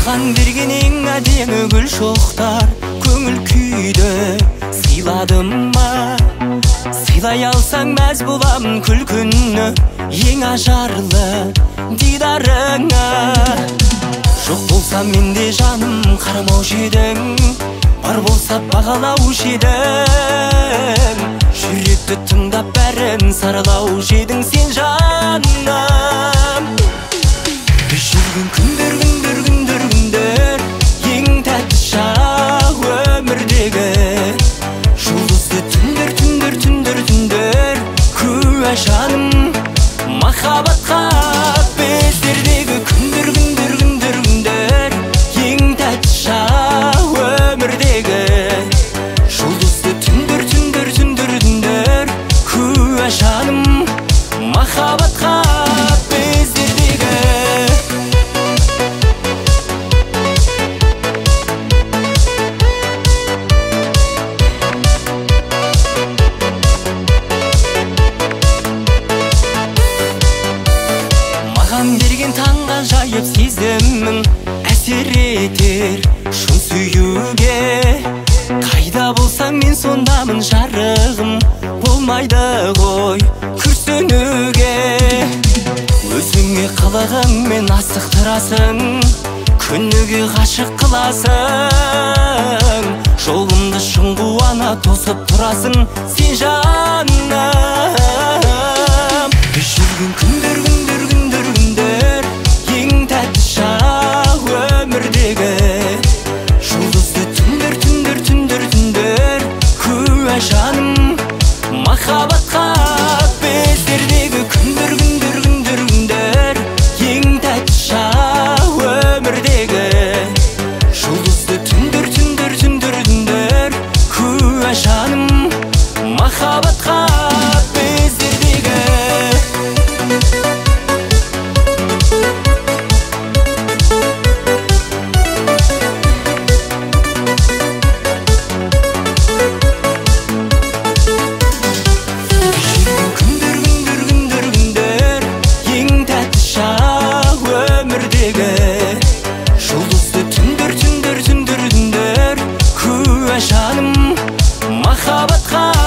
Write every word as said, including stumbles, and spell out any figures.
Маған бергенің әдемі гүл шоқтар көңіл күйді сыйладым ба? Сыйлай алсаң мәз боламын күлкіні, ең ажарлы дидарыңа. Жоқ болса менде жаным қарамаушы едің, бар болса бағалаушы едің. Жүректі тыңдап бәрін саралаушы едің сен жаным. Біз жүрген күндер, күндер, күндер, күндер ең тәтті шақ өмірдегі. Жұлдызды түндер, түндер, түндер, түндер куә жаным махаббатқа. Біздердегі күндер, күндер, күндер, күндер ең тәтті шақ өмірдегі. Жұлдызды түндер, түндер, түндер, түндер куә жаным махаббатқа. Маған берген таңға жайып сезімің әсер етер шын сүюге. Қайда болсаң мен сондамын жарығым, болмайды ғой күрсінуге. Өзіңе қылығыңмен асықтырасың, күніге ғашық қыласың. Жолымды шын қуана тосып тұрасың сен жаным. Біз жүрген күндер, күндер, күндер, күндер ең тәтті шақ өмірдегі. Жұлдызды түндер, түндер, түндер, түндер куә жаным махаббатқа. Біздердегі күндер, күндер, күндер, күндер ең тәтті шақ өмірдегі. Жұлдызды түндер, түндер, түндер, түндер куә жаным махаббатқа. Жұлдызды түндер, түндер, түндер, түндер куә жаным махаббатқа.